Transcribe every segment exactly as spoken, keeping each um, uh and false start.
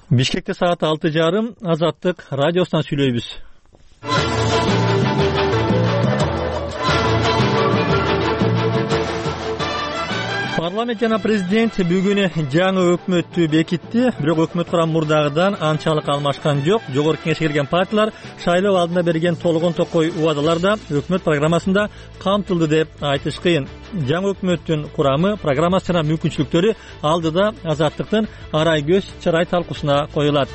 Бишкекте саат алты жарым Азаттык радиосунан сүйлөйбүз. Парламент жана президент бүгүн жаңы өкмөттү бекитти, бирок өкмөт курамы мурдагыдан анчалык алмашкан жок. Жогорку кеңешке кирген партиялар шайлоо алдында берген толгон токой убадаларда өкмөт программасында камтылды деп айтыш кыйын. Жаңы өкмөттүн курамы, программасы жана мүмкүнчүлүктөрү алдыда Азаттыктын арай көз чырай талкуусуна коюлат.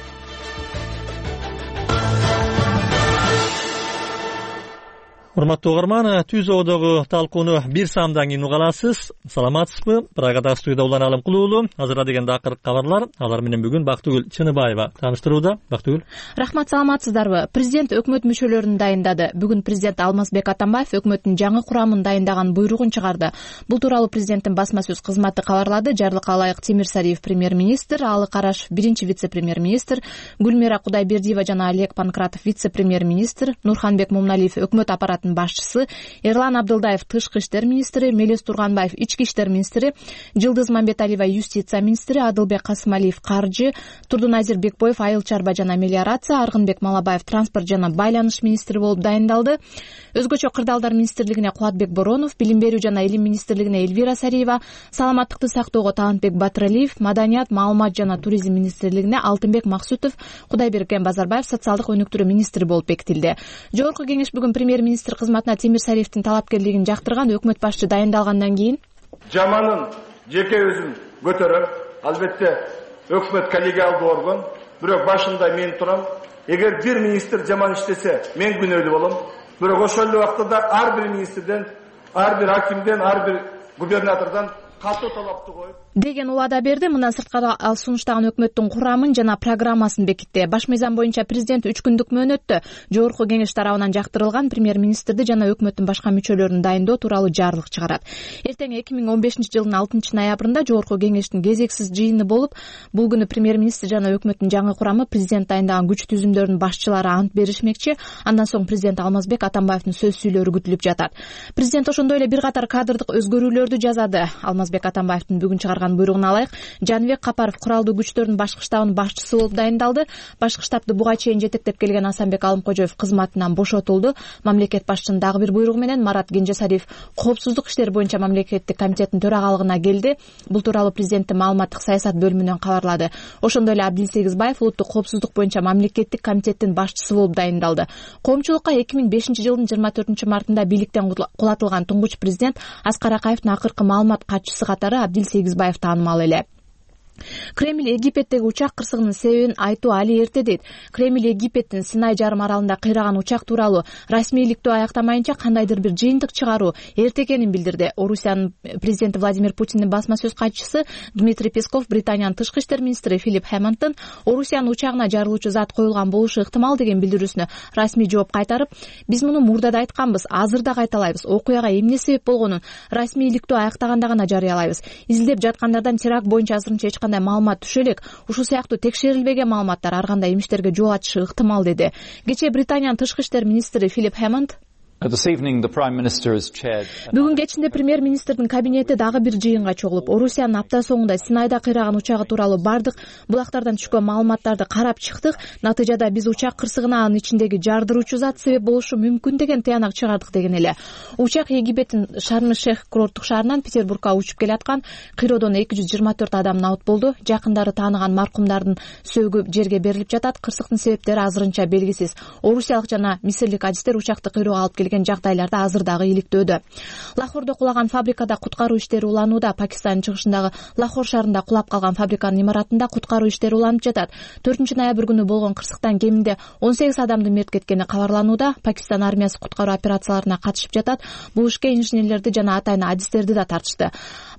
Урматтуу угарман, түз оодогу талкууну бир самдан кийин угаласыз. Саламатсызбы? Прагада студияда Улан Алымкулуу уулу. Азырда дегенде акыркы кабарлар. Алар менен бүгүн Бактыгүл Чыныбаева тааныштырууда. Бактыгүл. Рахмат, саламатсыздарбы? Президент өкмөт мүчөлөрүн дайындады. Бүгүн президент Алмазбек Атамбаев өкмөттүн жаңы курамын дайындаган буйругун чыгарды. Бул тууралуу президенттин басма сөз кызматы кабарлады. Жарлыкка ылайык Тимирсариев премьер-министр, Алы Карашев биринчи вице-премьер-министр, Гүлмира Кудайбердиева жана Олег Панкратов вице-премьер-министр, Нурханбек Мумналиев өкмөт аппаратын башчысы, Эрлан Абдылдаев тышкы иштер министри, Мелес Турганбаев ички иштер министри, Жылдыз Мамбеталиева юстиция министри, Адылбек Касымалиев каржы, Турдуназир Бекбоев айыл чарба жана мелиорация, Аргынбек Малабаев транспорт жана байланыш министри болуп дайындалды. Өзгөчө кырдаалдар министрлигине Кулатбек Боронов, билим берүү жана илим министрлигине Эльвира Сариева, саламаттыкты сактоого Талантбек Батыралиев, маданият, маалымат жана туризм министрлигине Алтынбек Максутов, Кудайберген Базарбаев социалдык өнүктүрүү министри болуп бекитилди. Жогорку кеңеш бүгүн премьер-министр кызматына Тимирсариевдин талапкерлигин жактырган. Өкмөт башчы дайындалгандан кийин жаманын жеке өзүм көтөрөм. Албетте өкмөт коллегиалдуу орган, бирок башында мен турам. Эгер бир министр жаман иштесе, мен күнөөлүү болом. Бирок ошол эле убакта ар бир министрден, ар бир акимден, ар бир губернатордон катуу талапты коюп деген убада берди. Мындан сырткары ал сунуштаган өкмөттүн курамын жана программасын бекитти. Баш мыйзам боюнча президент үч күндүк мөөнөттө жогорку кеңеш тарабынан жактырылган премьер-министрди жана өкмөттүн башка мүчөлөрүн дайындоо тууралуу жарлык чыгарат. Эртең эки миң он бешинчи жылдын алтынчы ноябрында жогорку кеңештин кезексиз жыйыны болуп, бул күнү премьер-министр жана өкмөттүн жаңы курамы президент дайындаган күч түзүмдөрдүн башчылары ант беришмекчи. Андан соң президент Алмазбек Атамбаевдин сөз сүйлөрү күтүлүп жатат. Президент ошондой эле бир катар кадрдык өзгөрүүлөрдү жасады. Алмазбек Атамбаевдин бүгүн чыгарган буйругуна ылайык Жаныбек Капаров куралдуу күчтөрдүн башкы штабынын башчысы болуп дайындалды. Башкы штабты буга чейин жетектеп келген Асанбек Алымкожоев кызматынан бошотулду. Мамлекет башчынын дагы бир буйругу менен Марат Кенжесариев коопсуздук иштери боюнча мамлекеттик комитеттин төрагалыгына келди. Бул тууралуу президенттин маалыматтык саясат бөлүмүнөн кабарлады. Ошондой эле Абдил Сегизбаев улуттук коопсуздук боюнча мамлекеттик комитеттин башчысы болуп дайындалды. Коомчулукка эки миң бешинчи жылдын жыйырма төртүнчү мартында бийликтен кулатылган туңгуч президент Аскар Акаевдин акыркы маалымат катчысы катары Абдил Сегизбаев таанымал эле. Кремль Египеттеги учак кырсыгынын себебин айтуу али эрте дейт. Кремль Египеттин Синай жарым аралында кыйраган учак тууралуу расмийликтүү аяктамайынча кандайдыр бир жыйынтык чыгаруу эрте экенин билдирди. Орусиянын президенти Владимир Путиндин басма сөз катчысы Дмитрий Песков Британиянын тышкы иштер министри Филипп Хэммондтун Орусиянын учагына жарылуучу зат коюлган болушу ыктымал деген билдирүүсүнө расмий жооп кайтарып, биз муну мурда да айтканбыз, азыр да кайталайбыз. Окуяга эмне себеп болгонун расмийликтүү аяктаганда гана жарыялайбыз. Изилдеп жаткандардан теракт боюнча азырынча эч кандай маалымат түшө элек. Ушул сыяктуу текшерилбеген маалыматтар ар кандай имиштерге жол ачышы ыктымал деди. Кечээ Британиянын тышкы иштер министри Филипп Хэммонд Бүгүн кечинде премьер-министрдин кабинети дагы бир жыйынга чогулуп, Орусиянын апта соңунда Синайда кыйраган учагы тууралуу бардык булактардан түшкөн маалыматтарды карап чыктык. Натыйжада биз учак кырсыгына анын ичиндеги жардыруучу зат себеп болушу мүмкүн деген тыянак чыгардык деген эле. Учак Египеттин Шарм-эль-Шейх курорттук шаарынан Петербургга учуп келаткан. Кыйроодон эки жүз жыйырма төрт адам набыт болду. Жакындары тааныган маркумдардын сөөгү жерге берилип жатат. Кырсыктын себептери азырынча белгисиз. Орусиялык жана мисирлик адистер учакты кыйроого алып келген жагдайларда азыр дагы иликтөөдө. Лахордо кулаган фабрикада куткаруу иштери уланууда. Пакистандын чыгышындагы Лахор шаарында кулап калган фабриканын имаратында куткаруу иштери уланып жатат. төртүнчү ноябрь күнү болгон кырсыктан кеминде он сегиз адамдын мерт кеткени кабарланууда. Пакистан армиясы куткаруу операцияларына катышып жатат. Бул ишке инженерлерди жана атайын адистерди да тартышты.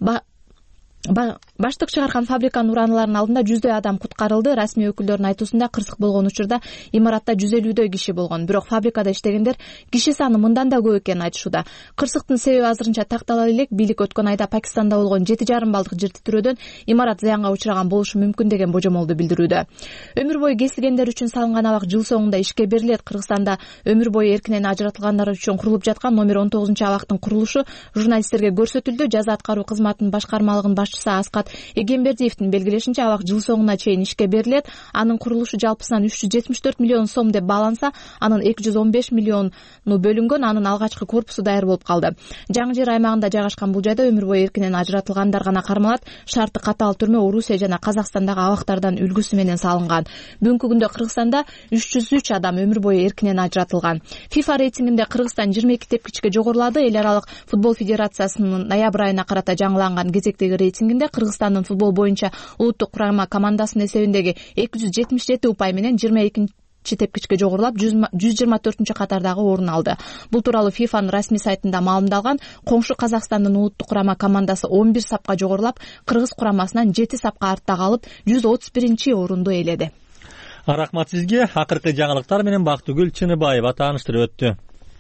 Баштык чыгарган фабриканын ураналарынын алдында жүздөй адам куткарылды. Расмий өкүлдөрдүн айтуусунда кырсык болгон учурда имаратта жүз элүүдөй киши болгон. Бирок фабрикада иштегендер киши саны мындан да көп экенин айтышууда. Кырсыктын себеби азырынча тактала элек. Бийлик өткөн айда Пакистанда болгон жети жарым балдык жер титирөөдөн имарат зыянга учураган болушу мүмкүн деген божомолду билдирүүдө. Өмүр бою кесилгендер үчүн салынган абак жыл соңунда ишке берилет. Кыргызстанда өмүр бою эркинен ажыратылгандар үчүн курулуп жаткан номер он тогузунчу абактын курулушу журналисттерге көрсөтүлдү. Жаза аткаруу кызматынын башкармалыгынын башчысы Аскат Эгембердиевдин белгилешинче абак жыл соңуна чейин ишке берилет. Анын курулушу жалпысынан үч жүз жетимиш төрт миллион сом деп бааланса, анын эки жүз он беш миллиону бөлүнгөн, анын алгачкы корпусу даяр болуп калды. Жаңы жер аймагында жайгашкан бул жайда өмүр бою эркинен ажыратылгандар гана кармалат. Шарты катаал түрмө Орусия жана Казакстандагы абактардан үлгүсү менен салынган. Бүгүнкү күндө Кыргызстанда үч жүз үч адам өмүр бою эркинен ажыратылган. FIFA рейтингинде Кыргызстан жыйырма эки тепкичке жогорулады. Эл аралык футбол федерациясынын ноябрь айына карата жаңыланган кезектеги рейтингинде Кыргызстандын футбол боюнча улуттук курама командасынын эсебиндеги эки жүз жетимиш жети упай менен жыйырма экинчи тепкичке жогорулап жүз жыйырма төртүнчү катардагы орун алды. Бул тууралуу фифанын расмий сайтында маалымдалган. Коңшу Казакстандын улуттук курама командасы он бир сапка жогорулап, Кыргыз курамасынан жети сапка артта калып, жүз отуз биринчи орунду ээледи. Рахмат сизге. Акыркы жаңылыктар менен Бактыгүл Чыныбаева тааныштырып өттү.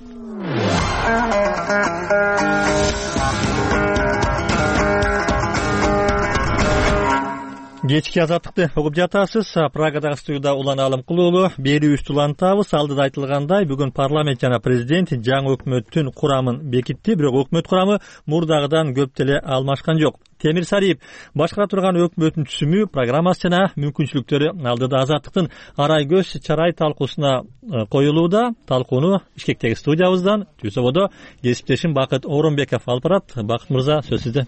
Кечки азаттыкты угуп жатасыз. Прагадагы студияда Улан Алымкулуулу берүүбүздү улантабыз. Алдыда айтылгандай, бүгүн парламент жана президент жаңы өкмөттүн курамын бекитти, бирок өкмөт курамы мурдагыдан көп деле алмашкан жок. Темир Сариев башкара турган өкмөттүн түсүмү, программасы жана мүмкүнчүлүктөрү алдыда азаттыктын арай көз чарай талкуусуна коюлууда. Талкууну Бишкектеги студиябыздан Түзөбодо кесиптешим Бакыт Оронбеков алып барат. Бакыт мырза, сөз сизде.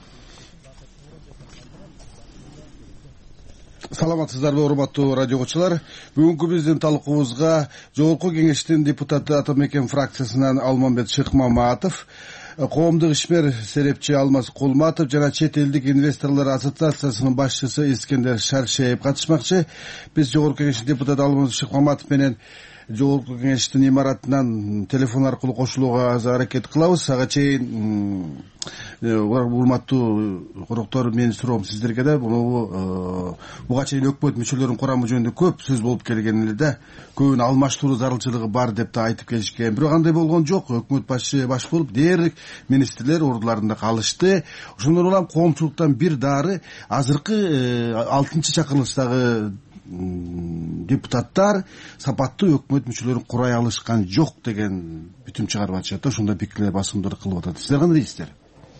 Саламатсыздарбы, урматтуу радио угуучулар. Бүгүнкү биздин талкуубузга Жогорку Кеңештин депутаты Атамекен фракциясынан Алмамбет Шыкмаматов, коомдук ишмер серепчи Алмаз Кулматов жана чет элдик инвесторлор ассоциациясынын башчысы Искендер Шаршеев катышмакчы. Биз Жогорку Кеңештин депутаты Алмаз Шыкмаматов менен Жогорку Кеңештин имаратынан телефон аркылуу кошулууга аракет кылабыз. Ага чейин урматтуу коноктор, менин суроом сиздерге да, бул буга чейин өкмөт мүчөлөрүнүн курамы жөнүндө көп сөз болуп келген эле да, көбүн алмаштыруу зарылчылыгы бар деп да айтып келишкен. Бирок андай болгон жок. Өкмөт башчы баш болуп, дээрлик министрлер ордуларында калышты. Ошондон улам коомчулуктан бир дары азыркы алтынчы чакырылыштагы депутаттар сапаттуу өкмөт мүчөлөрүн курай алышкан жок деген бүтүм чыгарып атышат. Ошондой пикирлер басымдуулук кылып атат. Сиздер кандай дейсиздер?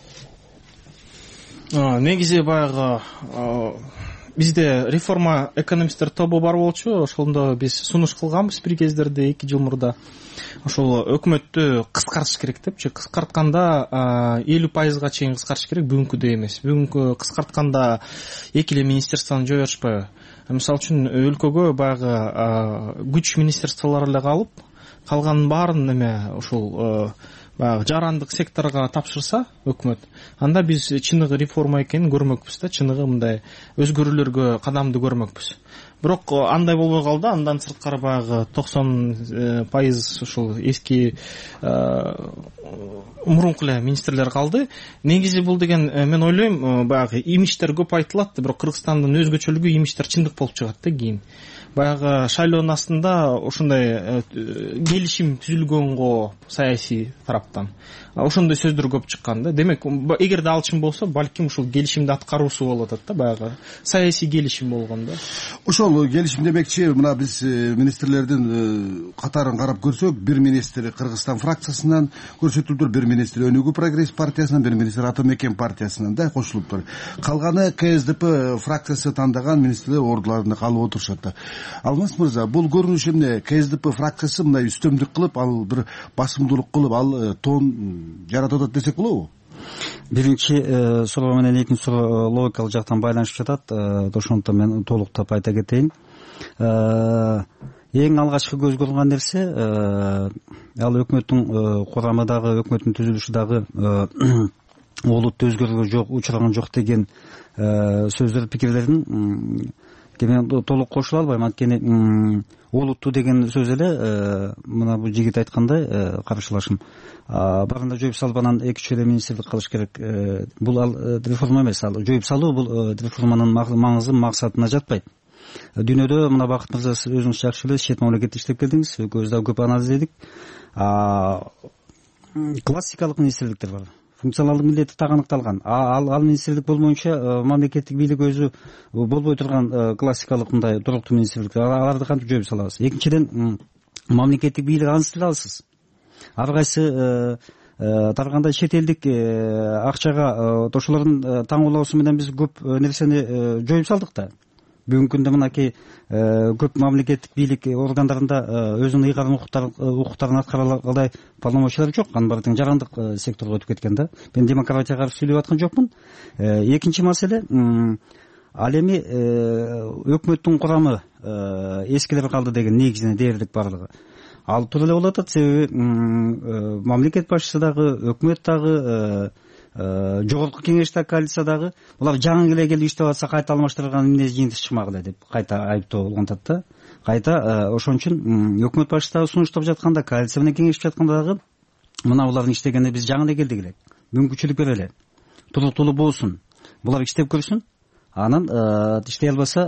Негизи баягы бизде реформа экономисттер тобу бар болчу. Ошондо биз сунуш кылганбыз бир кездерде, эки жыл мурда. Ошол өкмөттү кыскартыш керек депчи. Кыскартканда элүү пайызга чейин кыскартыш керек, бүгүнкүдөй эмес. Бүгүнкү кыскартканда эки эле министерствону жойбошпайбы? Мисалы үчүн өлкөгө баягы күч министерстволор эле калып, калганын баарын эме ушул баягы жарандык секторго тапшырса өкмөт, анда биз чыныгы реформа экенин көрмөкпүз да, чыныгы мындай өзгөрүүлөргө кадамды көрмөкпүз. Бирок андай болбой калды. Андан сырткары баягы токсон пайыз ушул эски мурунку эле министрлер калды. Негизи бул деген, мен ойлойм, баягы имидждер көп айтылат, бирок Кыргызстандын өзгөчөлүгү имидждер чындык болуп чыгат да кийин. Баягы шайлоонун астында ошондой келишим түзүлгөн го саясий тараптан. Ошондой сөздөр көп чыккан да. Демек, эгерде ал чын болсо, балким ушул келишимди аткаруусу болуп атат да, баягы саясий келишим болгон да. Ошол келишим демекчи, мына биз министрлердин катарын карап көрсөк, бир министр Кыргызстан фракциясынан көрсөтүлдүр, бир министр Өнүгүү прогресс партиясынан, бир министр Атамекен партиясынан да кошулуптур. Калганы КСДП фракциясы тандаган министрлер ордуларында калып отурушат да. Алмаз мырза, бул көрүнүш эмне? КСДП фракциясы мындай үстөмдүк кылып, ал бир басымдуулук кылып, ал тон жаратып атат десек болобу? Биринчи суроо менен экинчи суроо логикалык жактан байланышып жатат. Ошондуктан мен толуктап айта кетейин. Эң алгачкы көзгө алынган нерсе, ал өкмөттүн курамындагы, өкмөттүн түзүлүшүдагы олуттуу өзгөрүүгө жок, учураган жок деген сөздөр, пикирлердин мен толук кошула албайм. Анткени олуттуу деген сөз эле мына бул жигит айткандай каршылашым. Барында жоюп салып, анан эки үч эле министрлик кылыш керек. Бул ал реформа эмес, ал жоюп салуу бул реформанын маңызы, максатына жатпайт. Дүйнөдө мына Бакыт мырза, өзүңүз жакшы билесиз, чет мамлекетте иштеп келдиңиз, экөөбүз да көп анализдедик. Классикалык министрликтер бар. Функционалдык милдети так аныкталган. Ал ал министрлик болмоюнча мамлекеттик бийлик өзү болбой турган классикалык мындай туруктуу министрликтер. Аларды кантип жоюп салабыз? Экинчиден, мамлекеттик бийлик ансыз деле алсыз. Ар кайсы таркаганда чет элдик акчага ошолордун таңуулоосу менен биз көп нерсени жоюп салдык да. Бүгүнкү күндө мынакей көп мамлекеттик бийлик органдарында өзүнүн ыйгарым укуктарын аткара алгандай полномочиялар жок. Анын баары тең жарандык секторго өтүп кеткен да. Мен демократияга каршы сүйлөп аткан жокмун. Экинчи маселе, ал эми өкмөттүн курамы эскилеп калды деген негизинен дээрлик барлыгы. Ал туура эле болуп атат, себеби мамлекет башчысы дагы, өкмөт дагы, жогорку кеңеште коалиция дагы булар жаңы эле келип иштеп атса кайта алмаштырган эмне жыйынтык чыкмагыла деп кайта айыптоо болгон атат да. Кайта ошон үчүн өкмөт башчысы дагы сунуштап жатканда, коалиция менен кеңешип жатканда дагы мына булардын иштегенине биз жаңы эле келдик элек. Мүмкүнчүлүк берели. Туруктуулук болсун. Булар иштеп көрсүн. Анан иштей албаса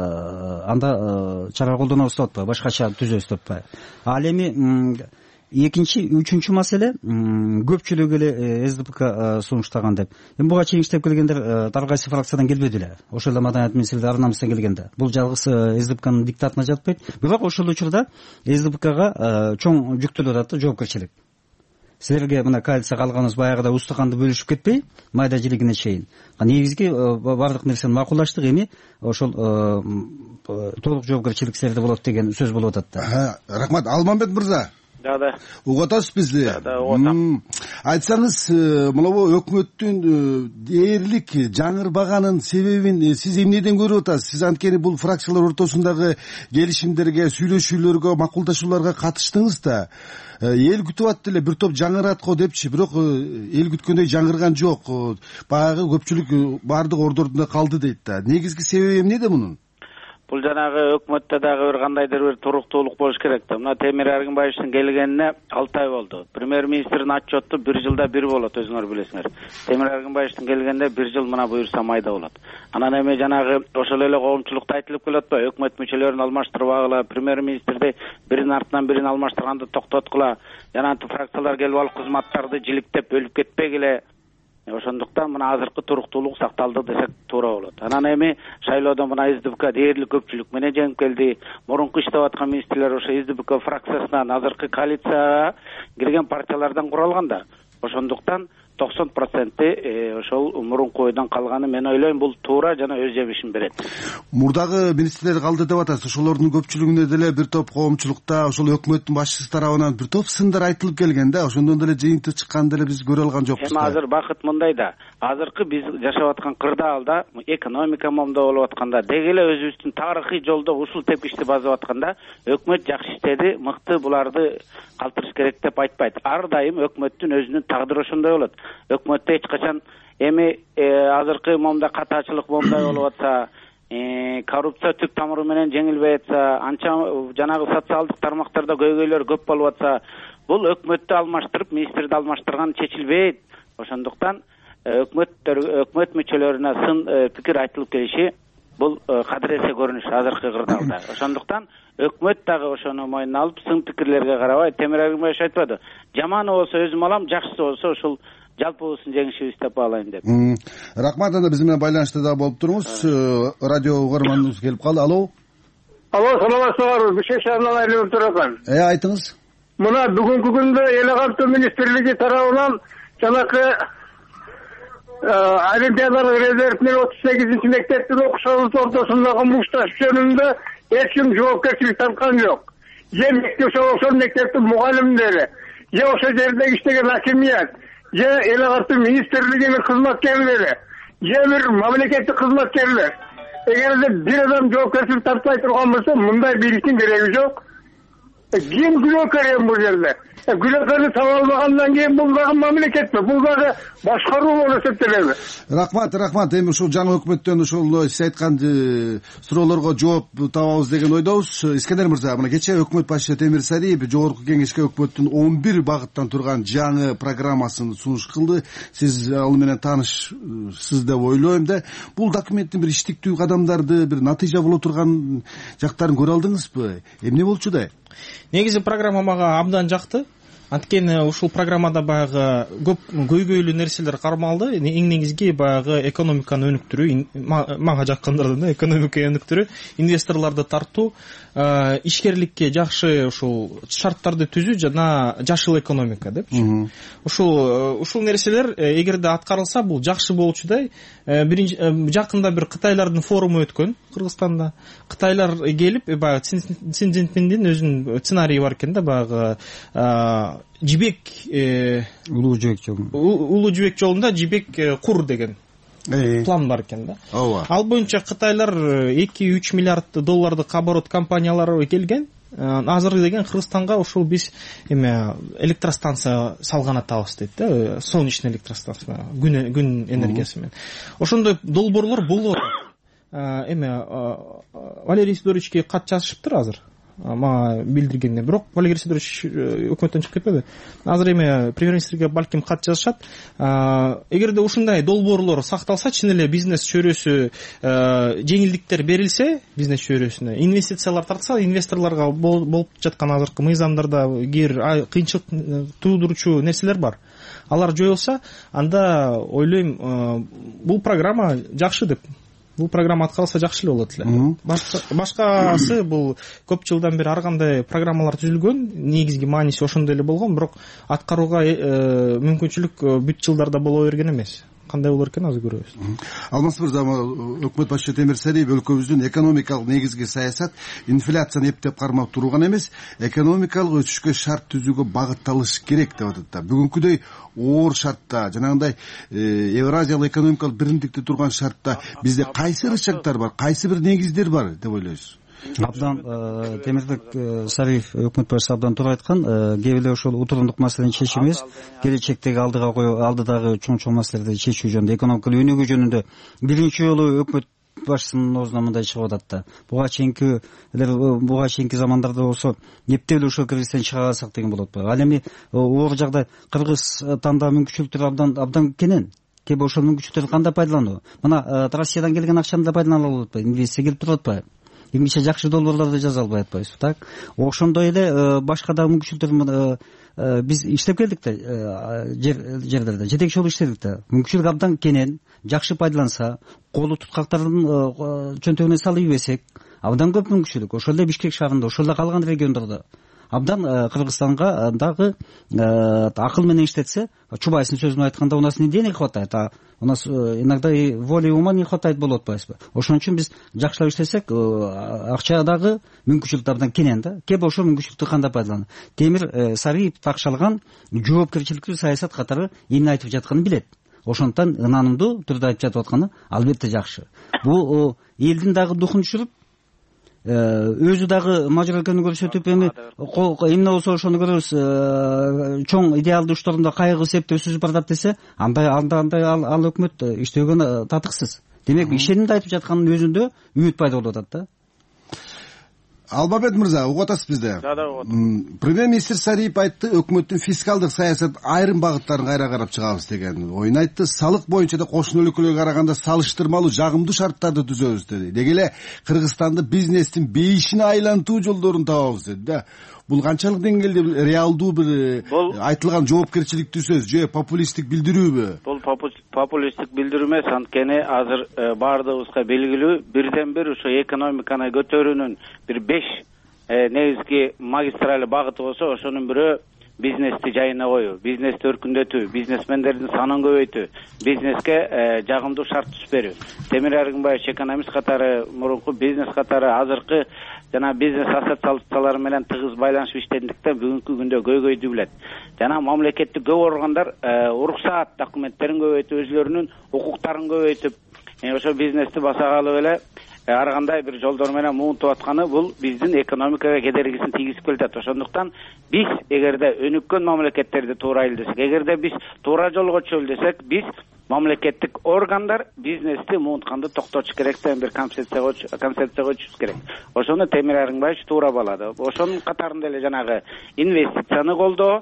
анда чара колдонобуз деп атпайбы, башкача түзөбүз деп атпайбы. Ал эми экинчи, үчүнчү маселе көпчүлүк эле СДПК сунуштаган деп. Эми буга чейин иштеп келгендер ар кайсы фракциядан келбеди эле. Ошол эле маданият министрлиги арнамыздан келгенде. Бул жалгыз СДПКнын диктатына жатпайт. Бирок ошол учурда СДПКга чоң жүктөлүп атат да жоопкерчилик. Силерге мына коалиция калганыбыз баягыда устаканды бөлүшүп кетпей, майда жилигине чейин. Негизги бардык нерсени макулдаштык, эми ошол толук жоопкерчилик силерде болот деген сөз болуп атат да. Рахмат. Алмамбет мырза. Да, да. Угуп атасыз бизди? Да, да, угуп атам. Айтсаңыз, мынабу өкмөттүн дээрлик жаңырбаганын себебин сиз эмнеден көрүп атасыз? Сиз анткени бул фракциялар ортосундагы келишимдерге, сүйлөшүүлөргө, макулдашууларга катыштыңыз да. Эл күтүп атты эле, бир топ жаңырат го депчи, бирок эл күткөндөй жаңырган жок. Баягы көпчүлүк бардык ордордунда калды дейт да. Негизги себеби эмнеде мунун? Бул жанагы өкмөттө дагы бир кандайдыр бир туруктуулук болуш керек да. Мына Темир Эргинбаевдин келгенине алты ай болду. Премьер-министрдин отчету бир жылда бир болот, өзүңөр билесиңер. Темир Эргинбаевдин келгенде бир жыл мына буюрса майда болот. Анан эми жанагы ошол эле коомчулукта айтылып келип атпайбы? Өкмөт мүчөлөрүн алмаштырбагыла, премьер-министрди биринин артынан бирин алмаштырганды токтоткула, жанагы фракциялар келип алып кызматтарды жиликтеп өлүп кетпегиле. Ошондуктан мына азыркы туруктуулук сакталды десек туура болот. Анан эми шайлоодо мына СДПК дээрлик көпчүлүк менен жеңип келди. Мурунку иштеп аткан министрлер ошо СДПК фракциясынан азыркы коалицияга кирген партиялардан куралган да. Ошондуктан токсон проценти ошол мурунку ойдон калганы мен ойлойм, бул туура жана өз жемишин берет. Мурдагы министрлер калды деп атасыз. Ошолордун көпчүлүгүнө деле бир топ коомчулукта ошол өкмөттүн башчысы тарабынан бир топ сындар айтылып келген да. Ошондон деле жыйынтык чыкканды деле биз көрө алган жокпуз. Эми азыр бакыт мындай да. Азыркы биз жашап аткан кырдаалда, экономика момдо болуп атканда, деги эле өзүбүздүн тарыхый жолдо ушул тепкичти басып атканда, өкмөт жакшы иштеди, мыкты буларды калтырыш керек деп айтпайт. Ар дайым өкмөттүн өзүнүн тагдыры ошондой болот. Өкмөттө эч качан эми азыркы момда катачылык момдай болуп атса, коррупция түп тамыры менен жеңилбей атса, анча жанагы социалдык тармактарда көйгөйлөр көп болуп атса, бул өкмөттү алмаштырып, министрди алмаштырган чечилбейт. Ошондуктан өкмөттөр өкмөт мүчөлөрүнө сын пикир айтылып келиши бул кадыресе көрүнүш азыркы кырдаалда. Ошондуктан өкмөт дагы ошону мойнуна алып, сын пикирлерге карабай, Темир Эргинбаев айтпады. Жаманы болсо өзүм алам, жакшысы болсо ушул жалпыбыздын жеңишибиз деп баалайм деп. Рахмат. Анда биз менен байланышта да болуп туруңуз. Радио угарманыбыз келип калды. Алло. Алло, саламатсыздарбы? Бишкек шаарынан айланып турган. Э, айтыңыз. Мына бүгүнкү күндө эл агартуу министрлиги тарабынан жанакы олимпиадалык резервинин отуз сегизинчи мектептин окуучулары ортосундагы мушташ жөнүндө эч ким жоопкерчилик тарткан жок. Же ошол мектептин мугалимдери, же ошол жерде иштеген акимият, же эл агартуу министрлигинин кызматкерлери, же бир мамлекеттик кызматкерлер. Эгерде бир адам жоопкерчилик тартпай турган болсо, мындай бийликтин кереги жок. Ким күнөөкөр эми бул жерде? Күнөөкөрдү таба албагандан кийин бул дагы мамлекетпи, бул дагы башкаруу болуп эсептелеби? Рахмат, рахмат. Эми ушул жаңы өкмөттөн ушул сиз айткан суроолорго жооп табабыз деген ойдобуз. Искендер мырза, мына кечээ өкмөт башчысы Темир Сариев жогорку кеңешке өкмөттүн он бир багыттан турган жаңы программасын сунуш кылды. Сиз ал менен таанышсыз деп ойлойм да. Бул документтин бир иштиктүү кадамдарды, бир натыйжа боло турган жактарын көрө алдыңызбы? Эмне болчу да? Негизи программа мага абдан жакты. анткени ушул программада баягы көп көйгөйлүү нерселер кармалды. Эң негизги баягы экономиканы өнүктүрүү, мага жаккандардан да экономиканы өнүктүрүү, инвесторлорду тартуу, ишкерликке жакшы ушул шарттарды түзүү жана жашыл экономика депчи. Ушул ушул нерселер эгерде аткарылса бул жакшы болчудай. Биринчи жакында бир кытайлардын форуму өткөн Кыргызстанда. Кытайлар келип баягы Си Цзиньпиндин өзүнүн сценарийи бар экен да, баягы жибек улуу жибек жолу улуу жибек жолунда жибек кур деген план бар экен да. Ооба. Ал боюнча кытайлар эки үч миллиард доллардык оборот компаниялары келген. Азыр деген Кыргызстанга ушул биз эме электростанция салган атабыз дейт да, солнечный электростанция, күн күн энергиясы менен. Ошондой долбоорлор болот. Эме Валерий Сидоровичке кат жазышыптыр азыр. Мага билдиргенде, бирок Валерий Сидорович өкмөттөн чыгып кетпеди. Азыр эме премьер-министрге балким кат жазышат. Эгерде ушундай долбоорлор сакталса, чын эле бизнес чөйрөсү жеңилдиктер берилсе, бизнес чөйрөсүнө инвестициялар тартса, инвесторлорго болуп жаткан азыркы мыйзамдарда кир кыйынчылык туудуручу нерселер бар. Алар жоюлса, анда ойлойм бул программа жакшы деп. Бул программа аткарылса жакшы эле болот эле. Башкасы бул көп жылдан бери ар кандай программалар түзүлгөн, негизги мааниси ошондой эле болгон, бирок аткарууга мүмкүнчүлүк бүт жылдарда боло берген эмес. Кандай болор экен азыр көрөбүз. Алмаз мырза, өкмөт башчысы Темир Сариев өлкөбүздүн экономикалык негизги саясат инфляцияны эптеп кармап туруу гана эмес, экономикалык өсүшкө шарт түзүүгө багытталыш керек деп атат да. Бүгүнкүдөй оор шартта, жанагындай Евразиялык экономикалык биримдикте турган шартта бизде кайсы ырычактар бар, кайсы бир негиздер бар деп ойлойсуз? Абдан Темирбек Сариев өкмөт башчысы абдан туура айткан. Кээ бирде ошол утурундук маселени чечүү эмес, келечектеги алдыга коюп, алдыдагы чоң-чоң маселелерди чечүү жөнүндө, экономикалык өнүгүү жөнүндө биринчи жолу өкмөт башчысынын оозунан мындай чыгып атат да. Буга чейинки буга чейинки замандарда болсо эптеп эле ошол кризистен чыга алсак деген болот го. Ал эми оор жагдай Кыргызстанда мүмкүнчүлүктөр абдан абдан кенен. Кээ ошол мүмкүнчүлүктөрдү кандай пайдалануу? Мына Россиядан келген акчаны да пайдалана алып атпайбы? Инвестиция келип туруп атпайбы? Эмгиче жакшы долбоорлорду жаза албай атпайбызбы, так? Ошондой эле башка да мүмкүнчүлүктөр биз иштеп келдик да, жерлерде жетекчи болуп иштедик да. Мүмкүнчүлүк абдан кенен, жакшы пайдаланса, колу туткактардын чөнтөгүнө салып ийбесек, абдан көп мүмкүнчүлүк. Ошол эле Бишкек шаарында, ошол эле калган региондордо абдан Кыргызстанга дагы акыл менен иштетсе, Чубайсынын сөзүн айтканда, у нас не денег хватает, а у нас иногда и воли и ума не хватает болуп атпайбызбы? Ошон үчүн биз жакшылап иштесек, акчадагы мүмкүнчүлүк абдан кенен да. Кеп ошол мүмкүнчүлүктү кандай пайдаланат? Темир Сариев такшалган жоопкерчиликтүү саясат катары эмне айтып жатканын билет. Ошондуктан ынанымдуу түрдө айтып жатып атканы албетте жакшы. Бул элдин дагы духун түшүрүп, өзү дагы мажур экенин көрсөтүп, эми эмне болсо ошону көрөбүз, чоң идеалдуу ушторунда кайгы септеп сүзүп баратат десе, андай андай ал өкмөт иштөөгө татыксыз. Демек, ишенимди айтып жатканын өзүндө үмүт пайда болуп атат да. Албабет мырза, угуп атасыз бизде? Да, да, угуп атам. Премьер-министр Сариев айтты, өкмөттүн фискалдык саясат айрым багыттарын кайра карап чыгабыз деген оюн айтты. Салык боюнча да кошуна өлкөлөргө караганда салыштырмалуу жагымдуу шарттарды түзөбүз деди. Деги эле Кыргызстанды бизнестин бейишине айлантуу жолдорун табабыз деди да. Бул канчалык деңгээлде реалдуу бир айтылган жоопкерчиликтүү сөз же популисттик билдирүүбү? Бул популисттик билдирүү эмес, анткени азыр баардыгыбызга белгилүү, бирден бир ошо экономиканы көтөрүүнүн бир беш негизги магистраль багыты болсо, ошонун бирөө бизнести жайына коюу, бизнести өркүндөтүү, бизнесмендердин санын көбөйтүү, бизнеске жагымдуу шарт түзүп берүү. Темир Эргинбаевич экономист катары, мурунку бизнес катары азыркы жана бизнес ассоциациялары менен тыгыз байланышып иштедиктен бүгүнкү күндө көйгөйдү билет. Жана мамлекеттик көп органдар уруксаат документтерин көбөйтүп, өзүлөрүнүн укуктарын көбөйтүп, ошо бизнести баса калып эле ар кандай бир жолдор менен муунтуп атканы бул биздин экономикага кедергисин тийгизип келатат. Ошондуктан биз эгерде өнүккөн мамлекеттерди туурайлы десек, эгерде биз туура жолго чөөл десек, биз мамлекеттик органдар бизнести муунтканды токтотуш керек деген бир концепция коюшубуз керек. Ошону Темир Эргинбаевич туура балады. Ошонун катарында эле жанагы инвестицияны колдоо,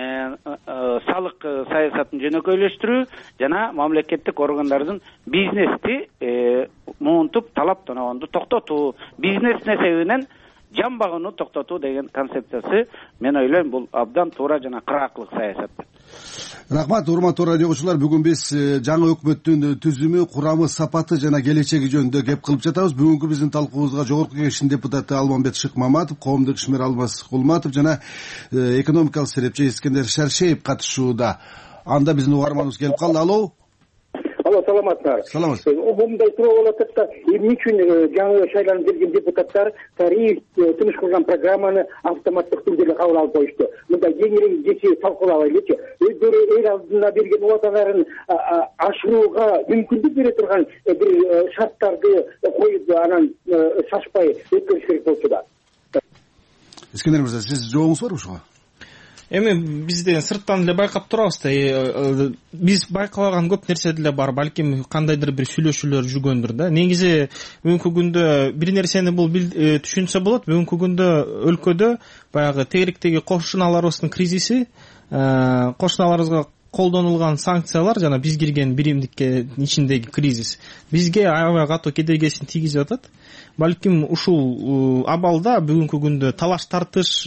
салык саясатын жөнөкөйлөштүрүү жана мамлекеттик органдардын бизнести муунтуп талап тоногонду токтотуу, бизнес несебинен жамбагууну токтотуу деген концепциясы мен ойлойм бул абдан туура жана кыраактылык саясат. Рахмат, урматтуу радиогучулар. Бүгүн биз жаңы өкмөттүн түзүмү, курамы, сапаты жана келечеги жөнүндө кеп кылып жатабыз. Бүгүнкү биздин талкуубузга Жогорку Кеңештин депутаты Алмамбет Шыкмаматов, коомдук ишмер Алмаз Кулматов жана экономикалык серепчи Искендер Шаршеев катышууда. Анда биздин угарманыбыз келип калды. Алло. Алло, саламатсыздар. Саламатсыз. Мындай суроо болуп атат да, эмне үчүн жаңы шайланып келген депутаттар тариф тыныш кылган программаны автоматтык түрдө кабыл алып коюшту? Мында кеңири кечи талкуулабайлычы. Өздөрү эл алдына берген убадаларын ашырууга мүмкүндүк бере турган бир шарттарды коюп, анан шашпай өткөрүш керек болчу да. Искендер мырза, сиз жообуңуз барбы ушуга? Эми биз деген сырттан эле байкап турабыз да. Биз байкабаган көп нерсе деле бар. Балким кандайдыр бир сүйлөшүүлөр жүргөндүр да. Негизи бүгүнкү күндө бир нерсени бул түшүнсө болот. Бүгүнкү күндө өлкөдө баягы тегеректеги кошуналарыбыздын кризиси, кошуналарыбызга колдонулган санкциялар жана биз кирген биримдикке ичиндеги кризис бизге аябай катуу кедергисин тийгизип атат. Балким ушул абалда бүгүнкү күндө талаш тартыш,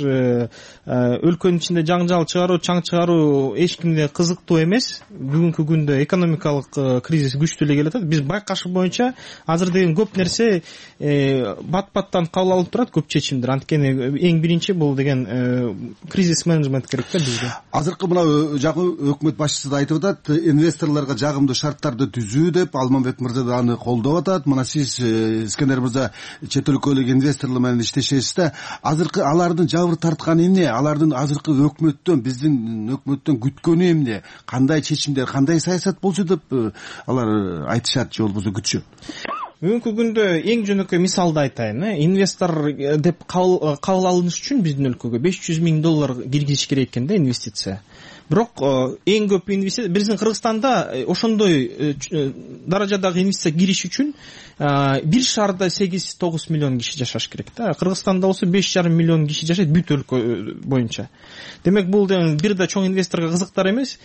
өлкөнүн ичинде жаңжал чыгаруу, чаң чыгаруу эч кимге кызыктуу эмес. Бүгүнкү күндө экономикалык кризис күчтүү эле келатат. Биз байкашуу боюнча азыр деген көп нерсе бат-баттан кабыл алынып турат, көп чечимдер. Анткени эң биринчи бул деген кризис менеджмент керек да бизге. Азыркы мына жаңы өкмөт башчысы да айтып атат, инвесторлорго жагымдуу шарттарды түзүү деп, Алмамбет мырза да аны колдоп атат. Мына сиз, Искендер мырза, чет өлкөлүк инвесторлор менен иштешесиз да, азыркы алардын жабыр тартканы эмне? Алардын азыркы өкмөттөн, биздин өкмөттөн күткөнү эмне? Кандай чечимдер, кандай саясат болчу деп алар айтышат же болбосо күтүшөт? Бүгүнкү күндө эң жөнөкөй мисалды айтайын. Инвестор деп кабыл алыныш үчүн биздин өлкөгө беш жүз миң доллар киргизиш керек экен да, инвестиция. Бирок эң көп инвестиция биздин Кыргызстанда ошондой даражадагы инвестиция кириш үчүн бир шаарда сегиз тогуз миллион киши жашаш керек да. Кыргызстанда болсо беш жарым миллион киши жашайт бүт өлкө боюнча. Демек бул бир да чоң инвесторго кызыктар эмес.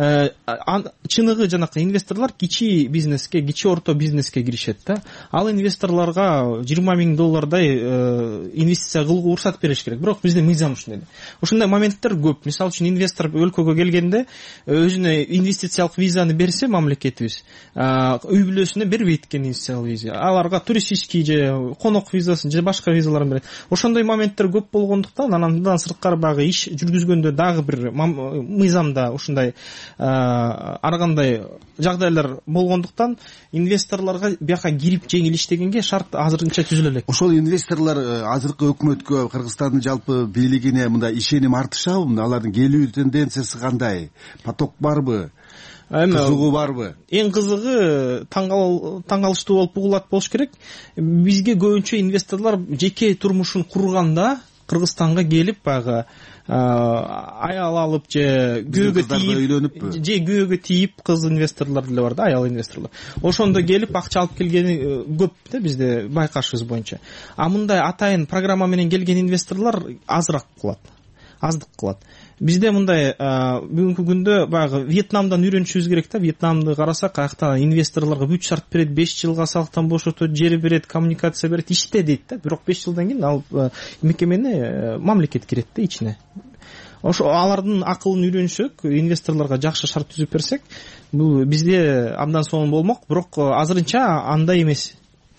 Чыныгы жанакы инвесторлор кичи бизнеске, кичи орто бизнеске киришет да. Ал инвесторлорго жыйырма миң доллардай инвестиция кылууга уруксат бериш керек. Бирок биздин мыйзам ушундай. Ушундай моменттер көп. Мисалы үчүн инвестор өлкөгө келгенде өзүнө инвестициялык визаны берсе мамлекетибиз, үй бүлөсүнө бербейт экен инвестициялык виза. Аларга туристический же конок визасын же башка визаларын берет. Ошондой моменттер көп болгондуктан андан сырткары багы иш жүргүзгөндө дагы бир мыйзамда ушундай ар кандай жагдайлар болгондуктан инвесторлорго бияка кирип жеңил иштегенге шарт азырынча түзүлө элек. Ошол инвесторлор азыркы өкмөткө, Кыргызстандын жалпы бийлигине мындай ишеним артышабы? Алардын келүү тенденциясы кандай? Поток барбы? Кызыгуу барбы? Эң кызыгы таң калыштуу болуп угулат болуш керек. Бизге көбүнчө инвесторлор жеке турмушун курганда Кыргызстанга келип баягы аял алып же күйөөгө тийип же күйөөгө тийип кыз инвесторлор деле бар да, аял инвесторлор. Ошондо келип акча алып келгени көп да бизде байкашыбыз боюнча. А мындай атайын программа менен келген инвесторлор азыраак кылат. Аздык кылат. Бизде мындай бүгүнкү күндө баягы Вьетнамдан үйрөнүшүбүз керек да. Вьетнамды карасак, аякта инвесторлорго бүт шарт берет, беш жылга салыктан бошотот, жер берет, коммуникация берет, иште дейт да. Бирок беш жылдан кийин ал мекемени мамлекет кирет да ичине. Ошо алардын акылын үйрөнсөк, инвесторлорго жакшы шарт түзүп берсек, бул бизде абдан сонун болмок, бирок азырынча андай эмес.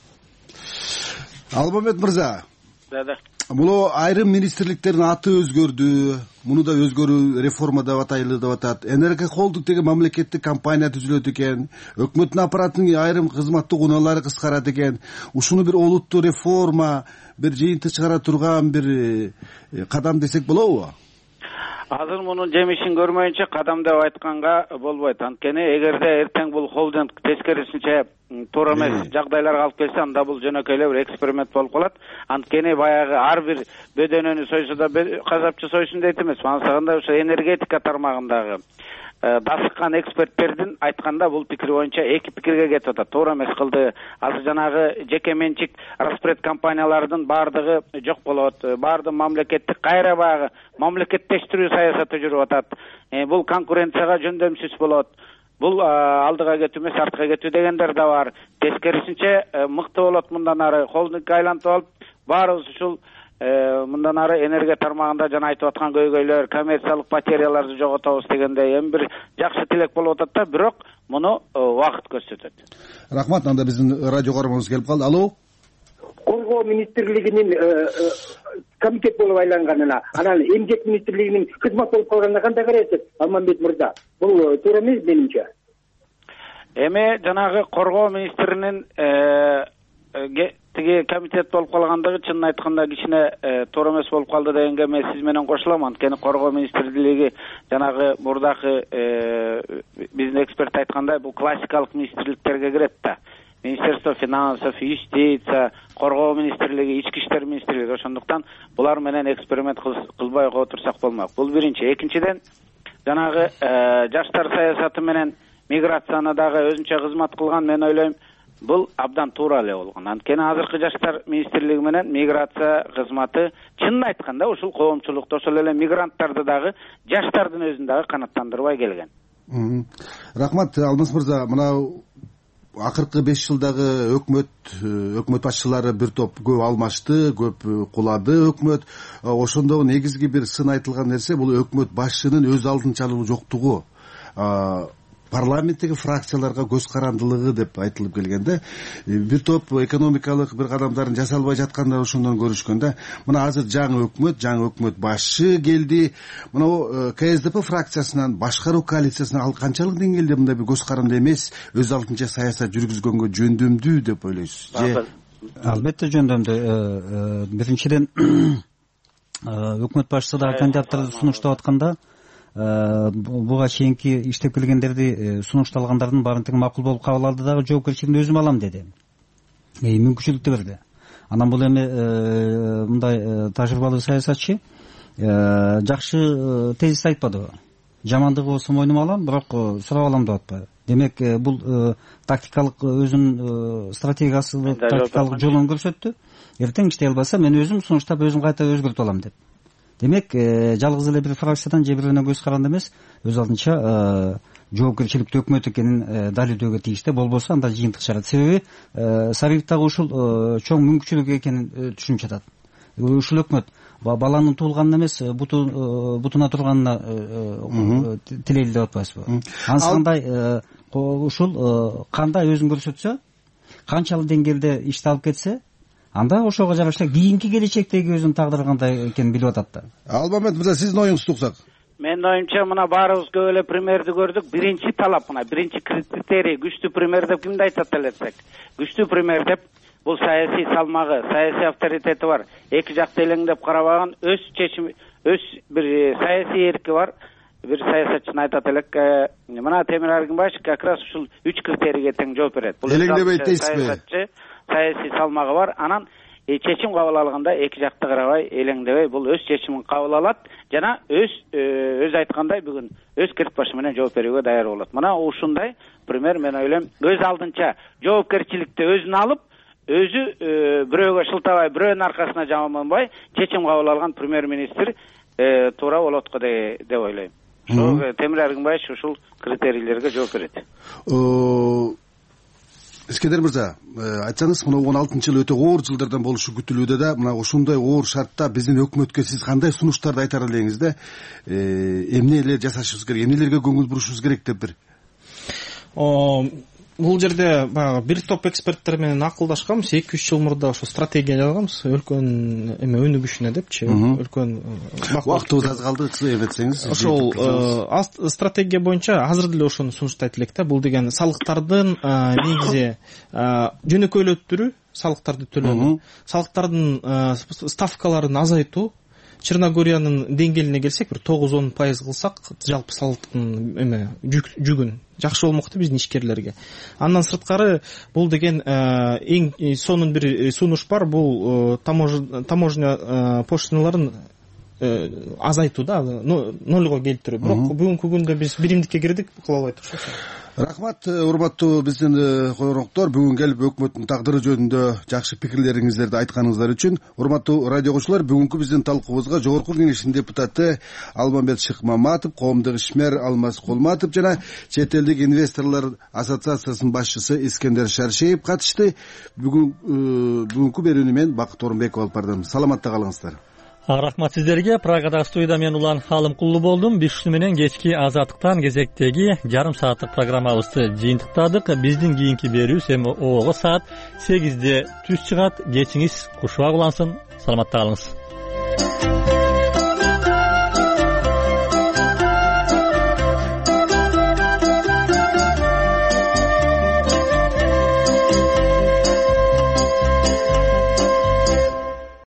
Алмамбет мырза. Да-да. Бул айрым министрликтердин аты өзгөрдү. Муну да өзгөрүү реформа деп атайлы деп атат. Энерго холдинг деген мамлекеттик компания түзүлөт экен. Өкмөттүн аппаратынын айрым кызматтык унаалары кыскарат экен. Ушуну бир олуттуу реформа, бир жыйынтык чыгара турган бир кадам десек болобу? Азыр мунун жемишин көрмөйүнчө кадам деп айтканга болбойт. Анткени эгерде эртең бул холдинг тескерисинче туура эмес жагдайларга алып келсе, анда бул жөнөкөй эле бир эксперимент болуп калат. Анткени баягы ар бир бөдөнөнү сойсо да казапчы сойсун дейт эмес. Мансагында ошо энергетика тармагындагы дасыккан эксперттердин айтканда бул пикир боюнча эки пикирге кетип атат. Туура эмес кылды. Азыр жанагы жеке менчик распред компаниялардын баардыгы жок болот. Баардык мамлекеттик кайра баягы мамлекеттештирүү саясаты жүрүп атат. Бул конкуренцияга жөндөмсүз болот. Бул алдыга кетүү эмес, артка кетүү дегендер да бар. Тескерисинче мыкты болот мындан ары холдингге айлантып алып, баарыбыз ушул мындан ары энергия тармагында жана айтып аткан көйгөйлөр, коммерциялык потеряларды жоготобуз дегендей эми бир жакшы тилек болуп атат да, бирок муну убакыт көрсөтөт. Рахмат. Анда биздин радио көрөрмөнүбүз келип калды. Алло. Коргоо министрлигинин комитет болуп айланганына, анан эмгек министрлигинин кызмат болуп калганына кандай карайсыз, Алмамбет мырза? Бул туура эмес менимче. Эми жанагы коргоо министринин тиги комитет болуп калгандыгы чынын айтканда кичине туура эмес болуп калды дегенге мен сиз менен кошулам. Анткени коргоо министрлиги жанагы мурдакы биздин эксперт айткандай бул классикалык министрликтерге кирет да. Министерство финансов, юстиция, коргоо министрлиги, ички иштер министрлиги. Ошондуктан булар менен эксперимент кылбай отурсак болмок. Бул биринчи. Экинчиден жанагы жаштар саясаты менен миграцияны дагы өзүнчө кызмат кылган, мен ойлойм, бул абдан туура эле болгон. Анткени азыркы жаштар министрлиги менен миграция кызматы чынын айтканда ушул коомчулукта ошол эле мигранттарды дагы жаштардын өзүн дагы канааттандырбай келген. Рахмат. Алмаз мырза, мына акыркы беш жылдагы өкмөт өкмөт башчылары бир топ көп алмашты, көп кулады өкмөт. Ошондо негизги бир сын айтылган нерсе бул өкмөт башчынын өз алдынчалыгы жоктугу, парламенттеги фракцияларга көз карандылыгы деп айтылып келгенде, бир топ экономикалык бир кадамдарын жасалбай жаткандар ошондон көрүшкөндө, мына азыр жаңы өкмөт, жаңы өкмөт башчы келди. Мына КСДП фракциясынан башкаруу коалициясына ал канчалык деңгээлде мындай бир көз каранды эмес, өз алдынча саясат жүргүзгөнгө жөндөмдүү деп ойлойсуз? Албетте жөндөмдүү. Биринчиден өкмөт башчысы да кандидаттарды сунуштап атканда, буга чейинки иштеп келгендерди сунушталгандардын баарын тең макул болуп кабыл алды дагы жоопкерчилигин өзүм алам деди. Мүмкүнчүлүктү берди. Анан бул эми мындай тажрыйбалуу саясатчы жакшы тезис айтпадыбы? Жамандыгы болсо мойнума алам, бирок сурап алам деп атпайбы? Демек бул тактикалык өзүнүн стратегиясы, тактикалык жолун көрсөттү. Эртең иштей албаса мен өзүм сунуштап өзүм кайта өзгөртүп алам деп. Демек жалгыз эле бир фракциядан же бирине көз каранды эмес, өз алдынча жоопкерчиликтүү өкмөт экенин далилдөөгө тийиштүү. Болбосо анда жыйынтык чыгат. Себеби Сарыев дагы ушул чоң мүмкүнчүлүк экенин түшүнүп жатат. Ушул өкмөт баланын туулганын эмес, бутуна турганына тилейли деп атпайсызбы? Анысы кандай ушул кандай өзүн көрсөтсө, канчалык деңгээлде ишти алып кетсе, анда ошого жараша кийинки келечектеги өзүнүн тагдыры кандай экенин билип атат да. Алмамбет мырза, сиздин оюңузду уксак. Менин оюмча, мына баарыбыз көп эле примерди көрдүк. Биринчи талап, мына биринчи критерий күчтүү пример деп кимди айтат элесек, күчтүү пример деп бул саясий салмагы, саясий авторитети бар, эки жакты элеңдеп карабаган, өз чечим, өз бир саясий эрки бар бир саясатчыны айтат элек. Мына Темир Аргынбаевич как раз ушул үч критерийге тең жооп берет. Бул элеңдебейт дейсизби? Саясатчы, саясий салмагы бар, анан чечим кабыл алганда эки жакты карабай, элеңдебей бул өз чечимин кабыл алат жана өз өз айткандай бүгүн өз кирт башы менен жооп берүүгө даяр болот. Мына ушундай пример мен ойлойм, өз алдынча жоопкерчиликти өзүнө алып, өзү бирөөгө шылтабай, бирөөнүн аркасына жаманбай чечим кабыл алган премьер-министр туура болот го деп ойлойм. Ошол Темир Аргынбаевич ушул критерийлерге жооп берет. Искендер мырза, айтсаңыз, мына он алтынчы жыл өтө оор жылдардан болушу күтүлүүдө да, мына ушундай оор шартта биздин өкмөткө сиз кандай сунуштарды айтар элеңиз да, эмнелер жасашыбыз керек, эмнелерге көңүл бурушубуз керек деп бир. Бул жерде баягы бир топ эксперттер менен акылдашканбыз, эки үч жыл мурда ошо стратегия жазганбыз, өлкөнүн эме өнүгүшүнө депчи, өлкөнүн убактыбыз аз калды, эметсеңиз. Ошол стратегия боюнча азыр деле ошону сунуштайт элек да. Бул деген салыктардын негизи жөнөкөйлөттүрүү, салыктарды төлөөнү, салыктардын ставкаларын азайтуу. Черногориянын деңгээлине келсек, бир тогуз он пайыз кылсак, жалпы салыктын эме жүгүн жакшы болмок да биздин ишкерлерге. Андан сырткары бул деген эң сонун бир сунуш бар, бул таможня пошталарын азайтуу да нольго келтирүү. Бирок бүгүнкү күндө биз биримдикке кирдик кыла албай турушат. Рахмат, урматтуу биздин койгоноктор, бүгүн келип өкмөттүн тагдыры жөнүндө жакшы пикирлериңиздерди айтканыңыздар үчүн. Урматтуу радио окуучулар, бүгүнкү биздин талкуубузга Жогорку Кеңештин депутаты Алмамбет Шыкмаматов, коомдук ишмер Алмаз Кулматов жана чет элдик инвесторлор ассоциациясынын башчысы Искендер Шаршеев катышты. Бүгүн бүгүнкү берүүнү мен Бакыт Орунбеков алып бардым. Саламатта калыңыздар. Рахмат сиздерге. Прагадагы студияда мен Улан Халымкулуу болдум. Биз ушуну менен кечки Азаттыктан кезектеги жарым сааттык программабызды жыйынтыктадык. Биздин кийинки берүүбүз эми обого саат сегизде түз чыгат. Кечиңиз кушубак улансын. Саламатта калыңыз.